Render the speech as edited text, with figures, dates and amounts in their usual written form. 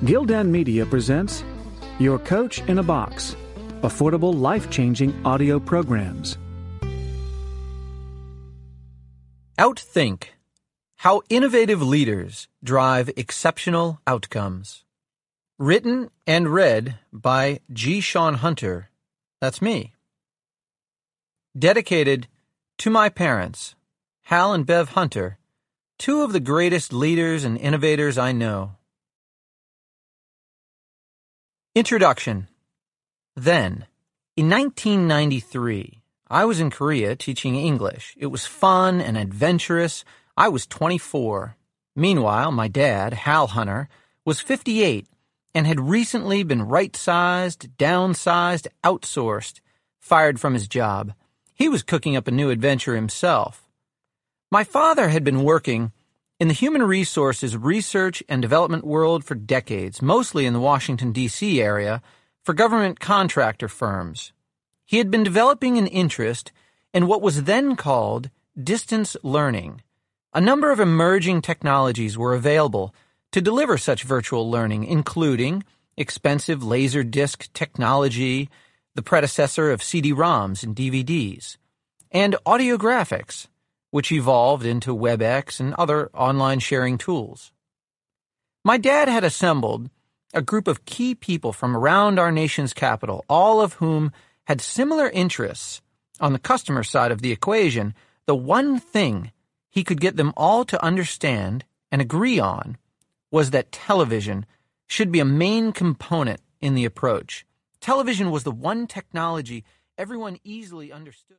Gildan Media presents Your Coach in a Box, affordable, life-changing audio programs. Outthink: How Innovative Leaders Drive Exceptional Outcomes. Written and read by G. Sean Hunter. That's me. Dedicated to my parents, Hal and Bev Hunter, two of the greatest leaders and innovators I know. Introduction. Then, in 1993, I was in Korea teaching English. It was fun and adventurous. I was 24. Meanwhile, my dad, Hal Hunter, was 58 and had recently been right-sized, downsized, outsourced, fired from his job. He was cooking up a new adventure himself. My father had been working in the human resources research and development world for decades, mostly in the Washington, D.C. area, for government contractor firms. He had been developing an interest in what was then called distance learning. A number of emerging technologies were available to deliver such virtual learning, including expensive Laserdisc technology, the predecessor of CD-ROMs and DVDs, and audiographics, which evolved into WebEx and other online sharing tools. My dad had assembled a group of key people from around our nation's capital, all of whom had similar interests on the customer side of the equation. The one thing he could get them all to understand and agree on was that television should be a main component in the approach. Television was the one technology everyone easily understood.